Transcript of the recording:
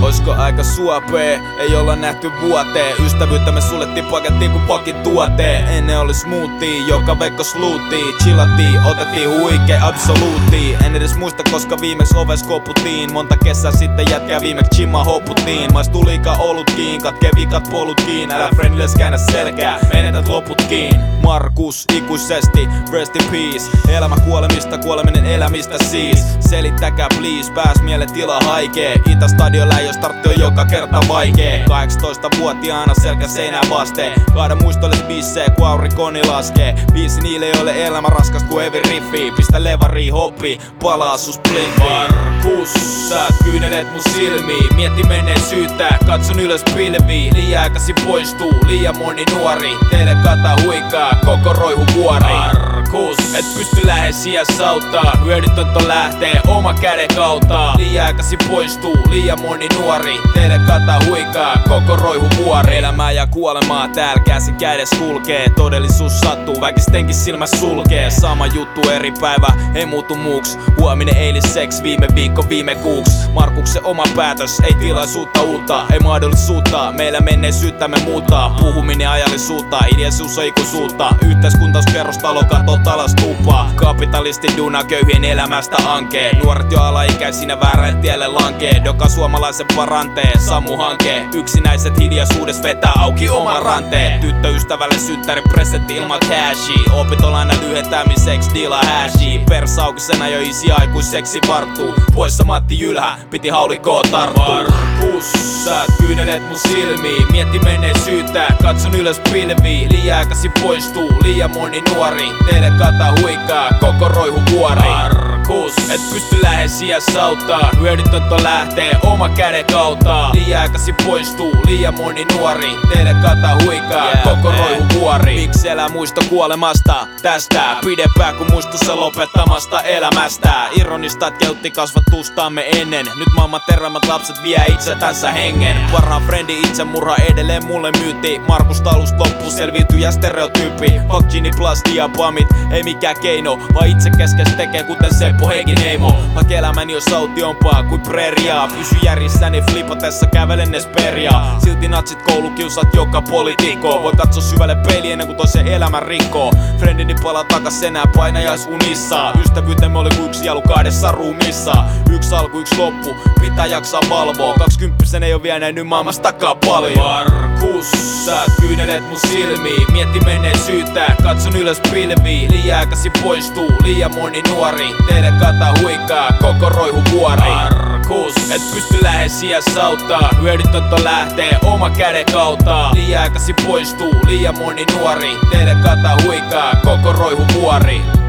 Oisko aika suopee? Ei olla nähty vuoteen. Ystävyyttämme suljettiin pakettiin kuin pakin tuoteen. Ennen oli smoothie, joka vekkos luuttiin. Chillattiin, otettiin huikee absoluuttiin. En edes muista koska viimeks oves koputtiin. Monta kesää sitten jätkää viimeks chimma hoputtiin. Maistuu liikaa olutkin, katkee vikat polutkin. Älä friendilles käännä selkää, menetät loputkin. Markus ikuisesti, rest in peace. Elämä kuolemista, kuoleminen elämistä siis. Selittäkää please, pääs mielen tila haikee. Itä-stadion läijos tartti on joka kerta vaikee. 18-vuotiaana selkä seinää vasten. Kaada muistolle bissee, kun aurinkoni laskee. Biisi niille joille elämä raskas kuin Evi Riffi. Pistä levarii hoppi, palaa sus blimpi. Markus, sä kyynelet mun silmiin. Mietti menneisyyttä, katson ylös pilviin. Liian aikaisin poistuu, liian moni nuori. Teille kata huikaa, koko roihu vuori. Markus, et pysty lähes iässä auttaa. Hyödytöntä lähtee oma käden kautta. Liian aikaisin poistuu, liian moni nuori. Teille kata huikaa, koko roihu vuori. Elämää ja kuolemaa täällä käsi kädessä kulkee. Todellisuus sattuu, väkistenkin silmä sulkee. Sama juttu eri päivä, ei muutu muuks. Huominen eilis seks, viime viikko viime kuuks. Markuksen oma päätös, ei tilaisuutta uutta. Ei mahdollisuutta, meillä menneisyyttämme muuttaa. Puhuminen ajallisuutta, ideasuus on ikuisuutta. Yhteiskuntauskerrostalo katot alas tupaa. Kapitalisti duna köyhien elämästä ankee. Nuoret jo alaikäisinä väärälle tielle lankee. Joka suomalaisen paranteen, Samu hankee. Yksinäiset hiljaisuudessa vetää auki oman ranteen. Tyttöystävälle synttäri presentti ilman cashia. Opintolaina lyhentämiseks deala hashia. Persaukisena jo isi aikuiseksi varttuu. Poissa Matti Jylhä, piti haulikkoa tarttuu. Markus, sä kyynelet mun silmiin. Mietti menneisyyttä, katson ylös pilviin. Liian aikaisin poistuu, liian moni nuori. Teille kata huikaa, koko roihu vuori. Markus, et pysty lähes iässä auttaa. Hyödytöntä lähtee oma käden kautta. Liian aikaisin poistuu, liian moni nuori. Teille kata huikaa, koko roihu vuori. Miksi elää muisto kuolemasta? Tästä pidempään kuin muistussa lopettamasta elämästä. Ironista keutti kasvatustamme ennen. Nyt maailman terveemmät lapset vie itsetänsä hengen. Varhaan frendi itsemurha edelleen mulle myyti. Markus taulusta loppu selviytyjä stereotyyppi. Fuck Gini plus diapamit, ei mikään keino. Vaan itse keskes tekee kuten Seppo Heikinheimo. Hak elämäni jos autiompaa kuin preriaa. Pysy järjissäni flipatessa kävelen esperiaa. Silti natsit koulukiusat joka poliitikko. Voi katsoa syvälle peiliin ennen kuin toisen elämän rikkoo. Friendini palaa takas enää painajaisunissa. Ystävyytemme oli kuin yksi jalu kahdessa ruumissa. Yksi alku, yksi loppu, pitää jaksaa valvoa. 20-sen ei oo vielä nähnyt maailmastakaan paljon. Markus, sä kyynelet mun silmiin. Mietti menneisyyttä, katson ylös pilviin. Liian aikaisin poistuu, liian moni nuori. Teille kata huikaa, koko roihu vuori. Markus, et pysty lähes iässä auttaa. Hyödytöntä lähtee oma käden kautta. Liian aikaisin poistuu, liian moni nuori. Teille kata huikaa, koko roihu vuori.